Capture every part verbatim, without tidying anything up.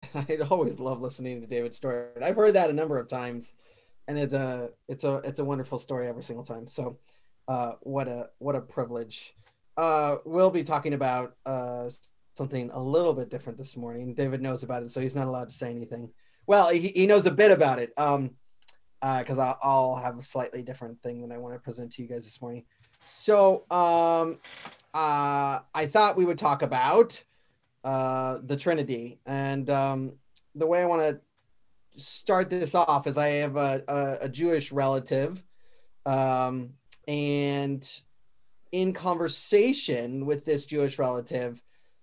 I always love listening to David's story. I've heard that a number of times, and it's a it's a it's a wonderful story every single time. So, uh, what a what a privilege. Uh, we'll be talking about uh, something a little bit different this morning. David knows about it, so he's not allowed to say anything. Well, he, he knows a bit about it, um, because uh, I'll, I'll have a slightly different thing that I want to present to you guys this morning. So, um, uh, I thought we would talk about uh, the Trinity, and um, the way I want to start this off is I have a, a, a Jewish relative, um, and in conversation with this Jewish relative,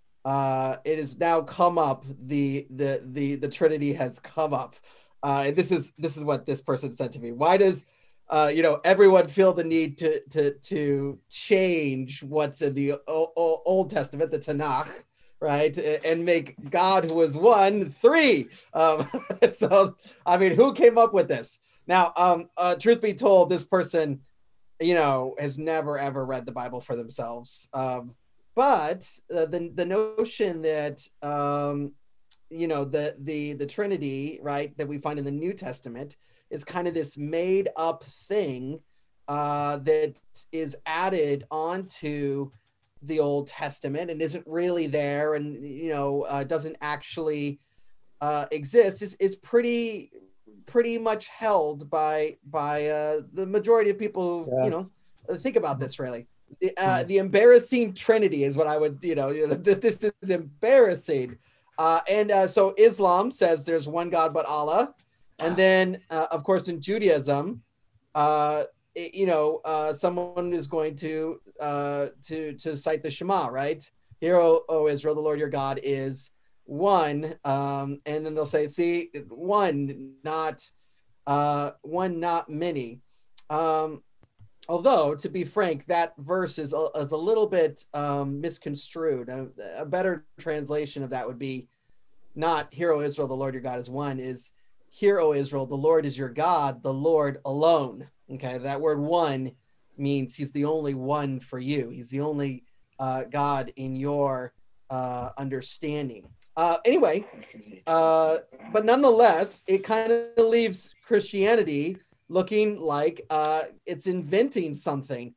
uh, it has now come up. The the the the Trinity has come up. Uh, and this is this is what this person said to me. Why does uh, you know everyone feel the need to to to change what's in the o- o- Old Testament, the Tanakh, right, and make God, who is one, three? Um, so I mean, who came up with this? Now, um, uh, truth be told, this person, you know, has never ever read the Bible for themselves. Um, but uh, the the notion that um, you know the the the Trinity, right, that we find in the New Testament is kind of this made up thing uh, that is added onto the Old Testament and isn't really there, and you know uh, doesn't actually uh, exist, is is pretty pretty much held by by uh, the majority of people who you Yeah. know think about this really. The, uh, the embarrassing Trinity is what I would you know, you know that this is embarrassing. Uh, and uh, so Islam says there's one God but Allah, and then uh, of course in Judaism, uh, it, you know, uh, someone is going to uh, to to cite the Shema, right? Hear, O, o Israel, the Lord your God is one, um, and then they'll say, see, one, not uh, one, not many. Um, although, to be frank, that verse is a, is a little bit um, misconstrued. A, a better translation of that would be not Hear, O Israel, the Lord your God is one, is Hear, O Israel, the Lord is your God, the Lord alone. Okay, that word one means he's the only one for you. He's the only uh, God in your uh, understanding. Uh, anyway, uh, but nonetheless, it kind of leaves Christianity looking like uh, it's inventing something.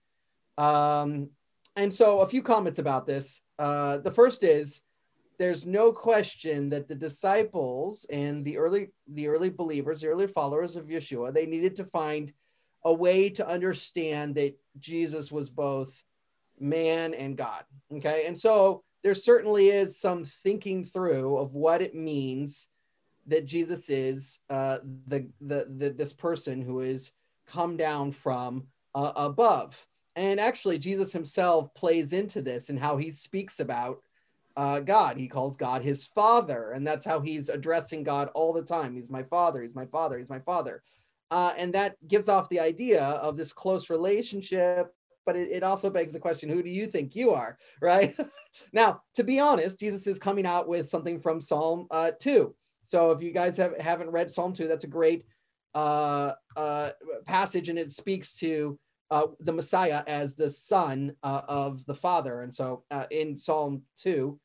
Um, and so, a few comments about this. Uh, the first is there's no question that the disciples and the early the early believers, the early followers of Yeshua, they needed to find a way to understand that Jesus was both man and God. Okay, and so there certainly is some thinking through of what it means that Jesus is uh, the, the the this person who is come down from uh, above. And actually, Jesus himself plays into this and how he speaks about uh, God. He calls God his father, and that's how he's addressing God all the time. He's my father. He's my father. He's my father. Uh, and that gives off the idea of this close relationship. But it, it also begs the question, who do you think you are, right? Now, to be honest, Jesus is coming out with something from Psalm uh, two. So if you guys have, haven't read Psalm two, that's a great uh, uh, passage, and it speaks to uh, the Messiah as the son uh, of the Father. And so uh, in Psalm two,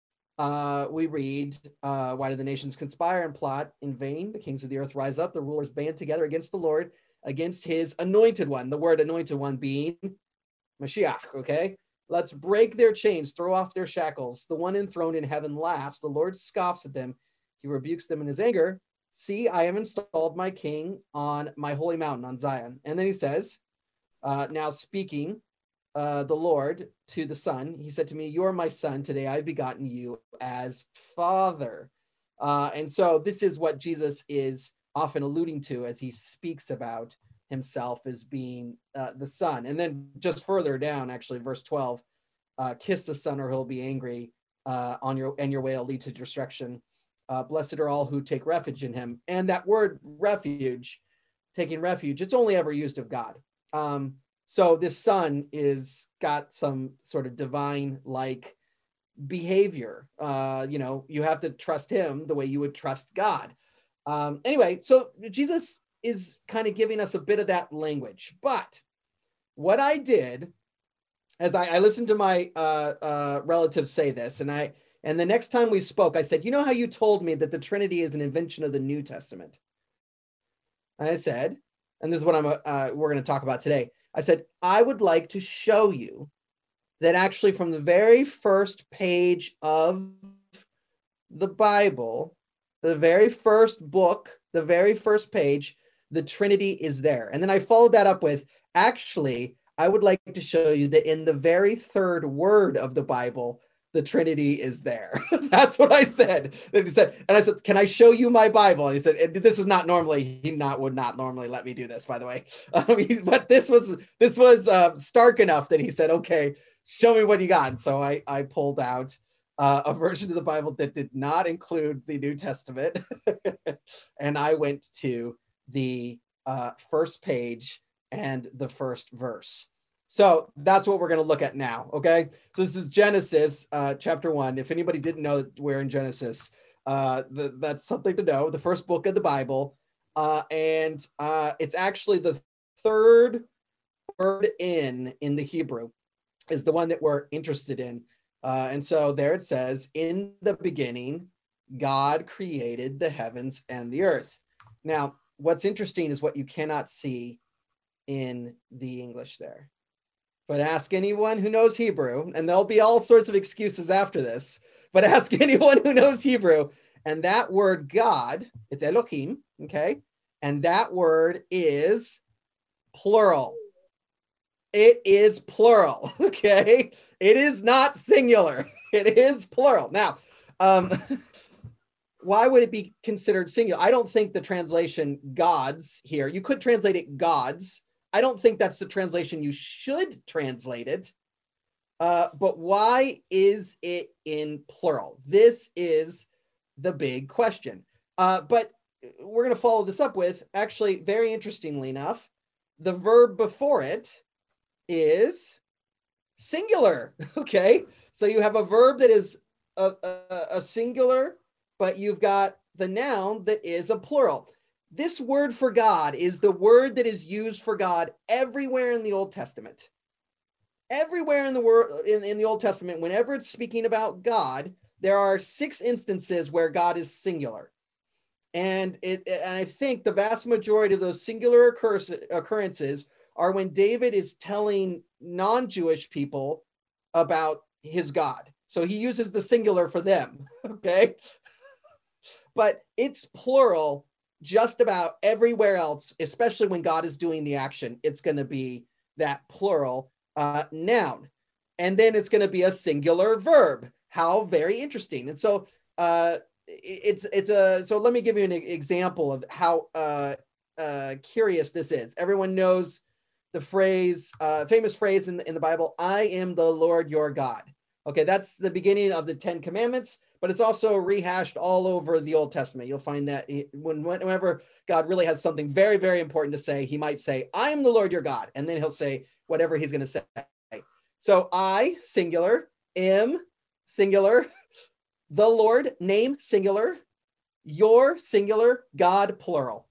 uh, we read, uh, why do the nations conspire and plot in vain? The kings of the earth rise up, the rulers band together against the Lord, against his anointed one. The word anointed one being Mashiach, okay? Let's break their chains, throw off their shackles. The one enthroned in heaven laughs. The Lord scoffs at them. He rebukes them in his anger. See, I have installed my king on my holy mountain on Zion. And then he says, uh, now speaking uh, the Lord to the Son, he said to me, you are my son. Today I've begotten you as father. Uh, and so this is what Jesus is often alluding to as he speaks about himself as being uh, the son. And then just further down, actually, verse twelve, uh, kiss the son or he'll be angry uh, on your, and your way will lead to destruction. Uh, blessed are all who take refuge in him. And that word refuge, taking refuge, it's only ever used of God. Um, so this son is got some sort of divine like behavior. Uh, you know, you have to trust him the way you would trust God. Um, anyway, so Jesus is kind of giving us a bit of that language. But what I did as I, I listened to my uh, uh, relatives say this, and I And the next time we spoke, I said, you know how you told me that the Trinity is an invention of the New Testament? I said, and this is what I'm uh, we're going to talk about today. I said, I would like to show you that actually from the very first page of the Bible, the very first book, the very first page, the Trinity is there. And then I followed that up with, actually, I would like to show you that in the very third word of the Bible, the Trinity is there. That's what I said. And he said, and I said, can I show you my Bible? And he said, and this is not normally, he not would not normally let me do this, by the way. Um, he, but this was, this was uh, stark enough that he said, okay, show me what you got. And so I, I pulled out uh, a version of the Bible that did not include the New Testament. And I went to the uh, first page and the first verse. So that's what we're going to look at now. Okay. So this is Genesis uh, chapter one. If anybody didn't know that we're in Genesis, uh, the, that's something to know. The first book of the Bible. Uh, and uh, it's actually the third word in, in the Hebrew is the one that we're interested in. Uh, and so there it says, in the beginning, God created the heavens and the earth. Now, what's interesting is what you cannot see in the English there. But ask anyone who knows Hebrew, and there'll be all sorts of excuses after this, but ask anyone who knows Hebrew, and that word God, it's Elohim, okay? And that word is plural. It is plural, okay? It is not singular. It is plural. Now, um, why would it be considered singular? I don't think the translation gods here, you could translate it gods. I don't think that's the translation you should translate it. Uh, but why is it in plural? This is the big question. Uh, but we're going to follow this up with, actually, very interestingly enough, the verb before it is singular. Okay. So you have a verb that is a, a, a singular, but you've got the noun that is a plural. This word for God is the word that is used for God everywhere in the Old Testament. Everywhere in the word in, in the Old Testament, whenever it's speaking about God, there are six instances where God is singular. And it and I think the vast majority of those singular occurs, occurrences are when David is telling non-Jewish people about his God. So he uses the singular for them, okay? But it's plural just about everywhere else, especially when God is doing the action. It's going to be that plural uh, noun. And then it's going to be a singular verb. How very interesting. And so uh, it's, it's a, so let me give you an example of how uh, uh, curious this is. Everyone knows the phrase, uh, famous phrase in the, in the Bible, I am the Lord your God. Okay, that's the beginning of the Ten Commandments, but it's also rehashed all over the Old Testament. You'll find that when, whenever God really has something very, very important to say, he might say, I am the Lord your God, and then he'll say whatever he's going to say. So I, singular, am, singular, the Lord, name, singular, your, singular, God, plural.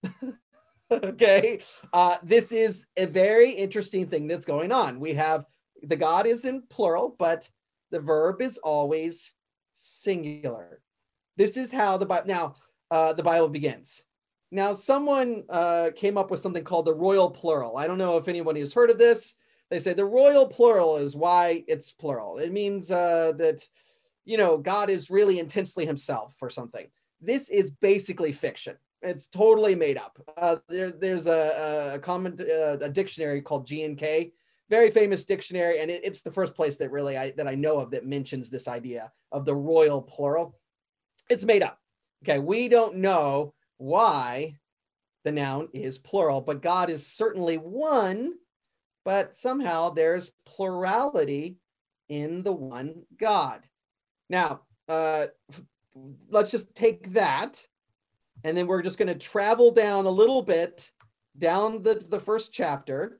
Okay, uh, this is a very interesting thing that's going on. We have the God is in plural, but the verb is always singular. This is how the Bible now uh, the Bible begins. Now, someone uh, came up with something called the royal plural. I don't know if anyone has heard of this. They say the royal plural is why it's plural. It means uh, that, you know, God is really intensely himself or something. This is basically fiction. It's totally made up. Uh, there, there's a, a common uh, a dictionary called G N K, very famous dictionary, and it, it's the first place that really I, that I know of that mentions this idea of the royal plural. It's made up. Okay, we don't know why the noun is plural, but God is certainly one, but somehow there's plurality in the one God. Now, uh, let's just take that. And then we're just going to travel down a little bit down the, the first chapter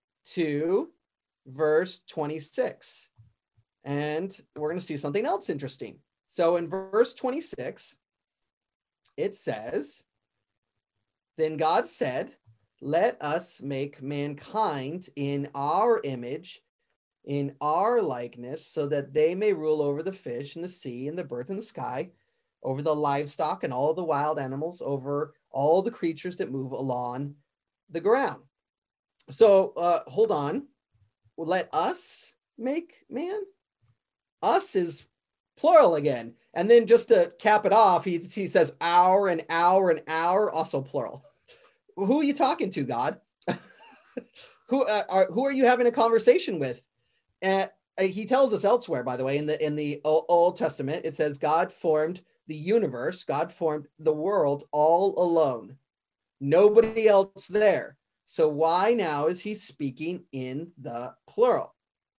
to verse twenty-six. And we're going to see something else interesting. So in verse twenty-six, it says, then God said, let us make mankind in our image, in our likeness, so that they may rule over the fish and the sea and the birds in the sky, over the livestock and all the wild animals, over all the creatures that move along the ground. So uh, hold on. Let us make man. Us is plural again. And then just to cap it off, he, he says our and our and our, also plural. Who are you talking to, God? who, uh, are, who are you having a conversation with? Uh, he tells us elsewhere, by the way, in the in the Old Testament, it says God formed the universe, God formed the world all alone. Nobody else there. So why now is he speaking in the plural?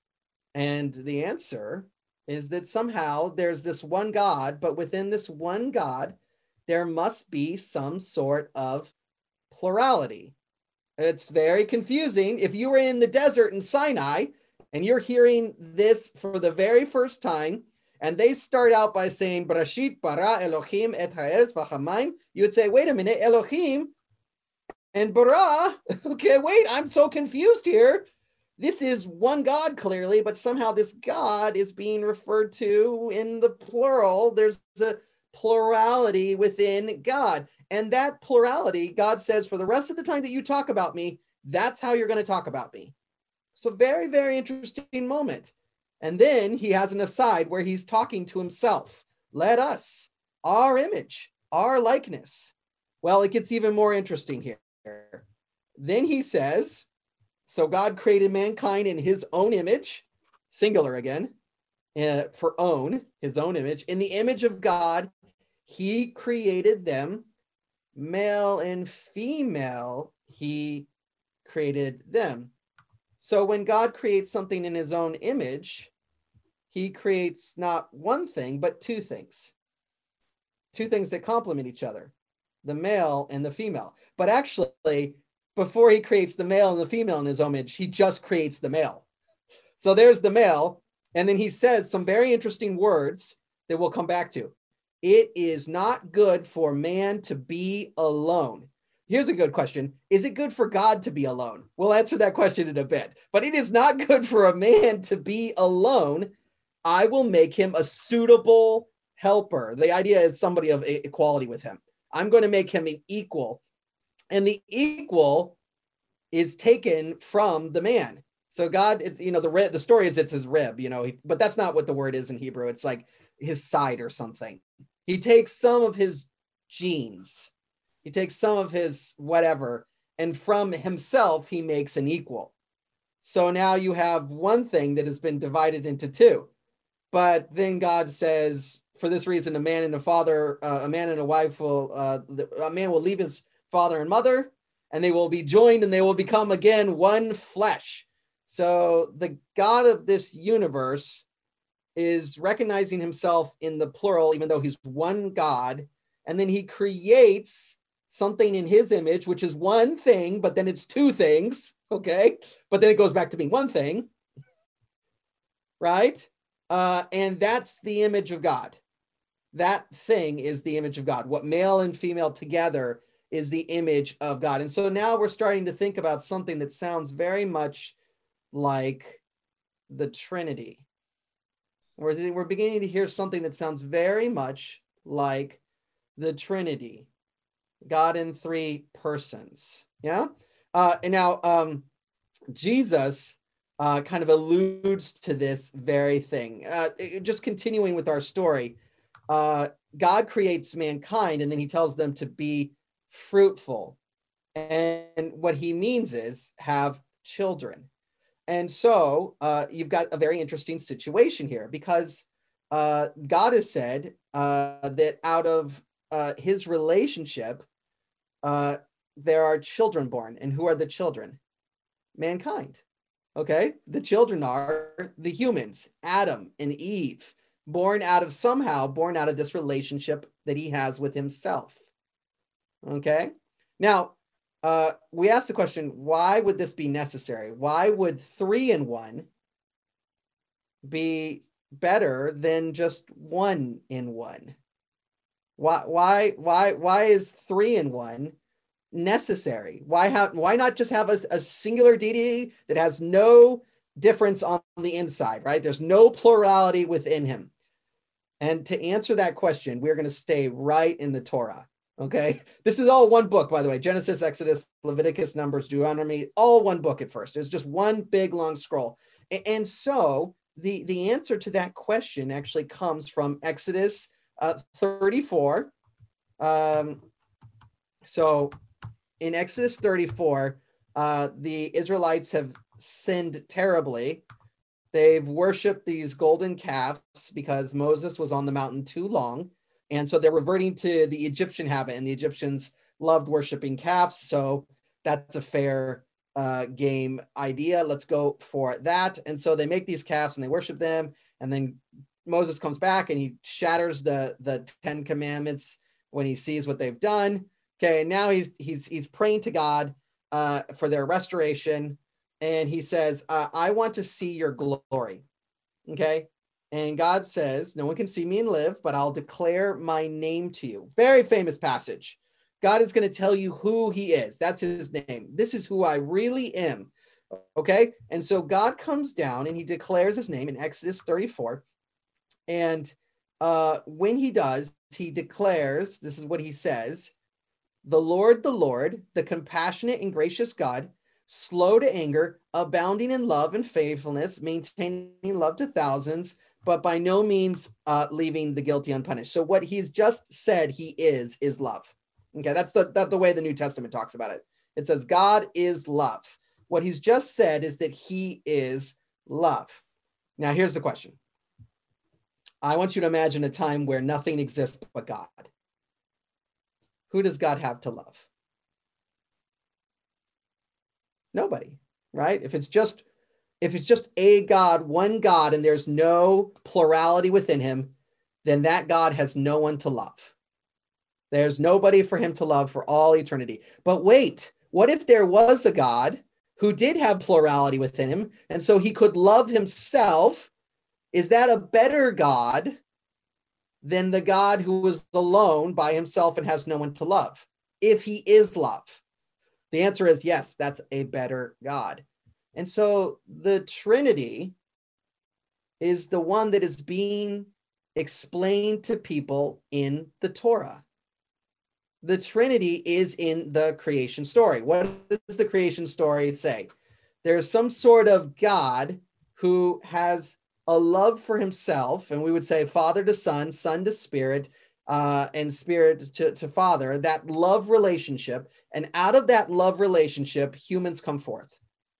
And the answer is that somehow there's this one God, but within this one God, there must be some sort of plurality. It's very confusing. If you were in the desert in Sinai and you're hearing this for the very first time, and they start out by saying, Bereshit bara Elohim et haaretz v'chamayim, you would say, wait a minute, Elohim and bara, okay, wait, I'm so confused here. This is one God clearly, but somehow this God is being referred to in the plural. There's a plurality within God. And that plurality, God says, for the rest of the time that you talk about me, that's how you're going to talk about me. So very, very interesting moment. And then he has an aside where he's talking to himself. Let us, our image, our likeness. Well, it gets even more interesting here. Then he says, so God created mankind in his own image, singular again, uh, for own, his own image. In the image of God, he created them, male and female, he created them. So when God creates something in his own image, he creates not one thing, but two things. Two things that complement each other, the male and the female. But actually, before he creates the male and the female in his own image, he just creates the male. So there's the male. And then he says some very interesting words that we'll come back to. It is not good for man to be alone. Here's a good question. Is it good for God to be alone? We'll answer that question in a bit. But it is not good for a man to be alone. I will make him a suitable helper. The idea is somebody of equality with him. I'm going to make him an equal. And the equal is taken from the man. So God, you know, the the story is it's his rib, you know, but that's not what the word is in Hebrew. It's like his side or something. He takes some of his genes. He takes some of his whatever, and from himself, he makes an equal. So now you have one thing that has been divided into two. But then God says, for this reason, a man and a father, uh, a man and a wife will, uh, a man will leave his father and mother, and they will be joined and they will become again one flesh. So the God of this universe is recognizing himself in the plural, even though he's one God. And then he creates something in his image, which is one thing, but then it's two things. Okay. But then it goes back to being one thing. Right. Uh, and that's the image of God. That thing is the image of God. What male and female together is the image of God. And so now we're starting to think about something that sounds very much like the Trinity. We're, we're beginning to hear something that sounds very much like the Trinity. God in three persons. Yeah. Uh, and now um, Jesus uh, kind of alludes to this very thing. Uh, it, just continuing with our story, uh, God creates mankind and then he tells them to be fruitful. And what he means is have children. And so uh, you've got a very interesting situation here because uh, God has said uh, that out of uh, his relationship, uh, there are children born. And who are the children? Mankind. Okay. The children are the humans, Adam and Eve, born out of somehow, born out of this relationship that he has with himself. Okay. Now, uh, we asked the question, why would this be necessary? Why would three in one be better than just one in one? Why, why, why, why is three in one necessary? Why have, why not just have a, a singular deity that has no difference on the inside, right? There's no plurality within him. And to answer that question, we're going to stay right in the Torah. Okay. This is all one book, by the way. Genesis, Exodus, Leviticus, Numbers, Deuteronomy, all one book at first. It's just one big long scroll. And so the, the answer to that question actually comes from Exodus uh, thirty-four. Um, so in Exodus thirty-four, uh, the Israelites have sinned terribly. They've worshiped these golden calves because Moses was on the mountain too long. And so they're reverting to the Egyptian habit, and the Egyptians loved worshiping calves. So that's a fair uh, game idea. Let's go for that. And so they make these calves and they worship them. And then Moses comes back and he shatters the, the Ten Commandments when he sees what they've done. Okay. And now he's, he's, he's praying to God uh, for their restoration. And he says, uh, I want to see your glory. Okay. And God says, no one can see me and live, but I'll declare my name to you. Very famous passage. God is going to tell you who he is. That's his name. This is who I really am. Okay. And so God comes down and he declares his name in Exodus thirty-four. And uh, when he does, he declares, this is what he says, the Lord, the Lord, the compassionate and gracious God, slow to anger, abounding in love and faithfulness, maintaining love to thousands, but by no means uh, leaving the guilty unpunished. So what he's just said he is, is love. Okay, that's the, that's the way the New Testament talks about it. It says God is love. What he's just said is that he is love. Now, here's the question. I want you to imagine a time where nothing exists but God. Who does God have to love? Nobody, right? If it's just if it's just a God, one God, and there's no plurality within him, then that God has no one to love. There's nobody for him to love for all eternity. But wait, what if there was a God who did have plurality within him, and so he could love himself? Is that a better God than the God who was alone by himself and has no one to love, if he is love? The answer is yes, that's a better God. And so the Trinity is the one that is being explained to people in the Torah. The Trinity is in the creation story. What does the creation story say? There's some sort of God who has a love for himself, and we would say Father to Son, Son to Spirit, uh, and Spirit to, to Father, that love relationship. And out of that love relationship, humans come forth.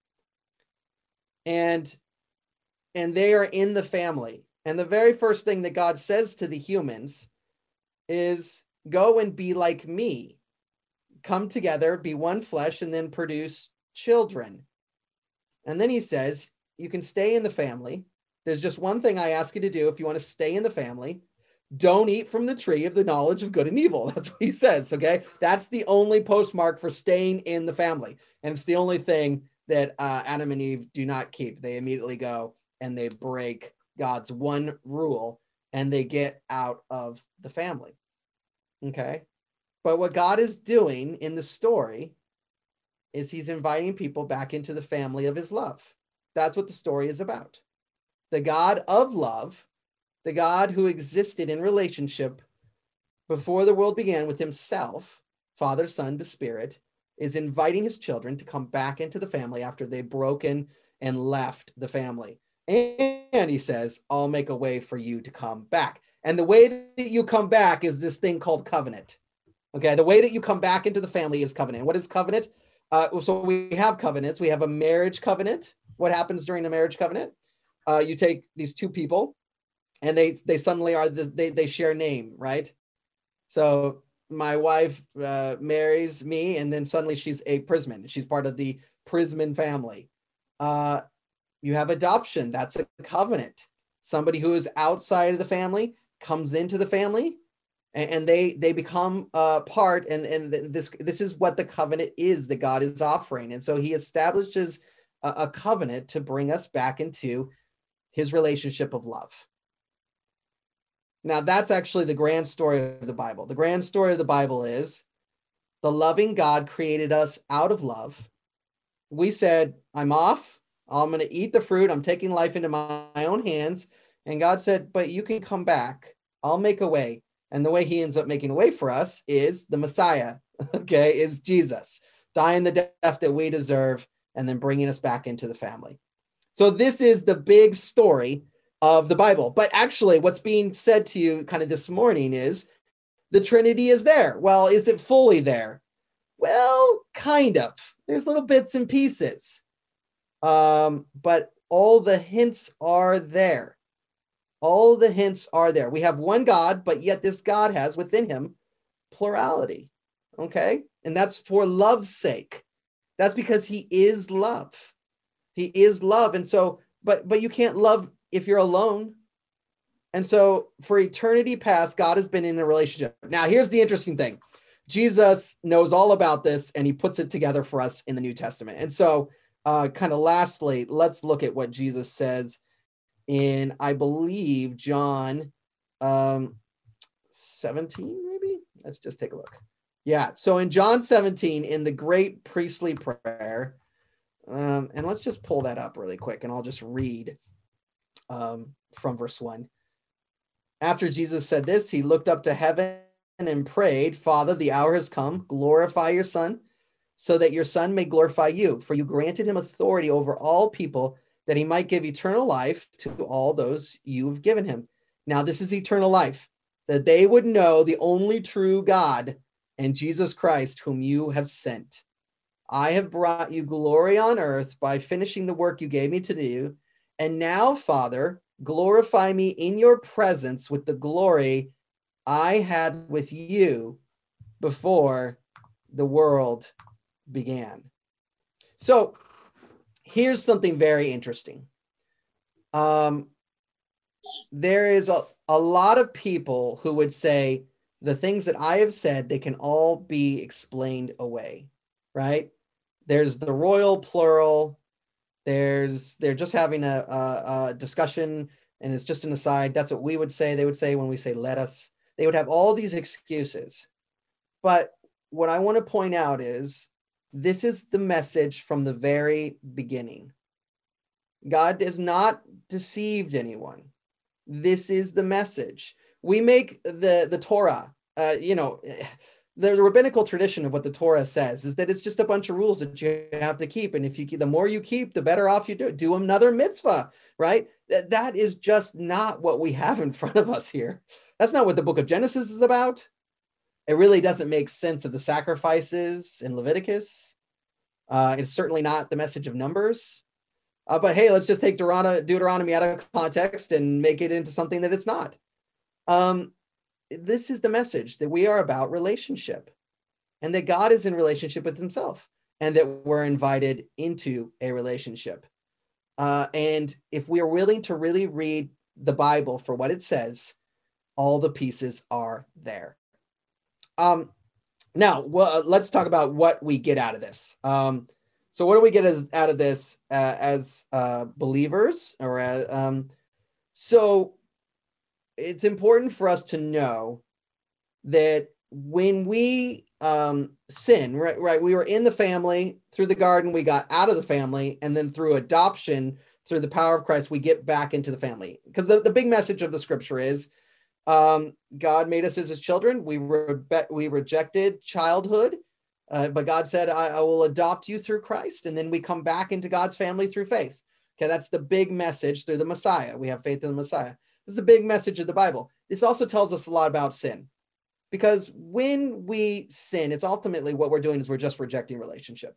And, and they are in the family. And the very first thing that God says to the humans is, go and be like me. Come together, be one flesh, and then produce children. And then he says, you can stay in the family. There's just one thing I ask you to do if you want to stay in the family. Don't eat from the tree of the knowledge of good and evil. That's what he says, okay? That's the only postmark for staying in the family. And it's the only thing that uh, Adam and Eve do not keep. They immediately go and they break God's one rule and they get out of the family, okay? But what God is doing in the story is he's inviting people back into the family of his love. That's what the story is about. The God of love, the God who existed in relationship before the world began with himself, Father, Son to Spirit, is inviting his children to come back into the family after they've broken and left the family. And he says, I'll make a way for you to come back. And the way that you come back is this thing called covenant. Okay, the way that you come back into the family is covenant. What is covenant? Uh, so we have covenants. We have a marriage covenant. What happens during a marriage covenant? Uh, you take these two people and they they suddenly are, the, they, they share name, right? So my wife uh, marries me and then suddenly she's a Prisman. She's part of the Prisman family. Uh, you have adoption. That's a covenant. Somebody who is outside of the family comes into the family and, and they they become uh, part. And, and this, this is what the covenant is that God is offering. And so he establishes a, a covenant to bring us back into his relationship of love. Now, that's actually the grand story of the Bible. The grand story of the Bible is the loving God created us out of love. We said, I'm off. I'm going to eat the fruit. I'm taking life into my, my own hands. And God said, but you can come back. I'll make a way. And the way he ends up making a way for us is the Messiah, okay, is Jesus, dying the death that we deserve and then bringing us back into the family. So this is the big story of the Bible. But actually what's being said to you kind of this morning is the Trinity is there. Well, is it fully there? Well, kind of. There's little bits and pieces. Um, but all the hints are there. All the hints are there. We have one God, but yet this God has within him plurality. Okay? And that's for love's sake. That's because he is love. He is love. And so, but but you can't love if you're alone. And so for eternity past, God has been in a relationship. Now, here's the interesting thing. Jesus knows all about this and he puts it together for us in the New Testament. And so uh, kind of lastly, let's look at what Jesus says in, I believe, John um, seventeen, maybe? Let's just take a look. Yeah, so in John seventeen, in the great priestly prayer, um, and let's just pull that up really quick, and I'll just read um, from verse one. After Jesus said this, he looked up to heaven and prayed, Father, the hour has come, glorify your Son, so that your Son may glorify you, for you granted him authority over all people, that he might give eternal life to all those you've given him. Now, this is eternal life, that they would know the only true God and Jesus Christ, whom you have sent. I have brought you glory on earth by finishing the work you gave me to do. And now, Father, glorify me in your presence with the glory I had with you before the world began. So, here's something very interesting. Um, there is a, a lot of people who would say the things that I have said, they can all be explained away, right? There's the royal plural. There's they're just having a, a, a discussion and it's just an aside. That's what we would say. They would say when we say let us. They would have all these excuses. But what I want to point out is this is the message from the very beginning. God has not deceived anyone. This is the message. We make the, the Torah, uh, you know, the rabbinical tradition of what the Torah says is that it's just a bunch of rules that you have to keep. And if you the more you keep, the better off you do. Do another mitzvah, right? That, that is just not what we have in front of us here. That's not what the book of Genesis is about. It really doesn't make sense of the sacrifices in Leviticus. Uh, it's certainly not the message of Numbers. Uh, but hey, let's just take Deuteronomy, Deuteronomy out of context and make it into something that it's not. Um, this is the message that we are about relationship and that God is in relationship with himself and that we're invited into a relationship. Uh, and if we are willing to really read the Bible for what it says, all the pieces are there. Um, now, well, let's talk about what we get out of this. Um, so what do we get as, out of this uh, as uh, believers? Or as, um, so it's important for us to know that when we um, sin, right, right, we were in the family through the garden, we got out of the family, and then through adoption, through the power of Christ, we get back into the family. Because the, the big message of the scripture is um, God made us as his children. We, re- we rejected childhood, uh, but God said, I, I will adopt you through Christ. And then we come back into God's family through faith. Okay, that's the big message through the Messiah. We have faith in the Messiah. This is the big message of the Bible. This also tells us a lot about sin. Because when we sin, it's ultimately what we're doing is we're just rejecting relationship.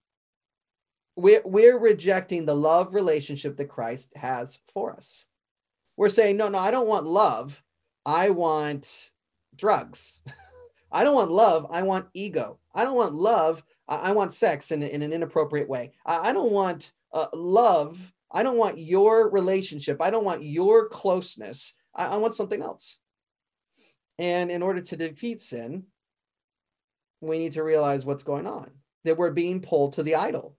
We're, we're rejecting the love relationship that Christ has for us. We're saying, no, no, I don't want love. I want drugs. I don't want love. I want ego. I don't want love. I, I want sex in, in an inappropriate way. I, I don't want uh, love. I don't want your relationship. I don't want your closeness. I, I want something else. And in order to defeat sin, we need to realize what's going on, that we're being pulled to the idol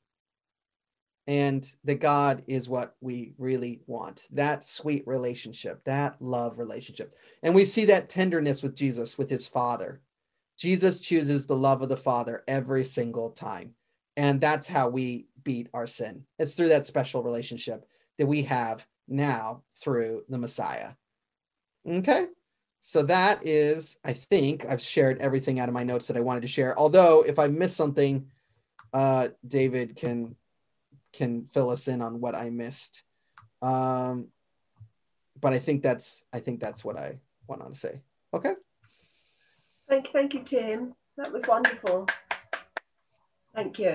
and that God is what we really want, that sweet relationship, that love relationship. And we see that tenderness with Jesus, with his Father. Jesus chooses the love of the Father every single time. And that's how we beat our sin. It's through that special relationship that we have now through the Messiah. Okay. So that is, I think I've shared everything out of my notes that I wanted to share. Although if I missed something, uh, David can, can fill us in on what I missed. Um, but I think that's, I think that's what I went on to say. Okay. Thank you, thank you, Tim. That was wonderful. Thank you.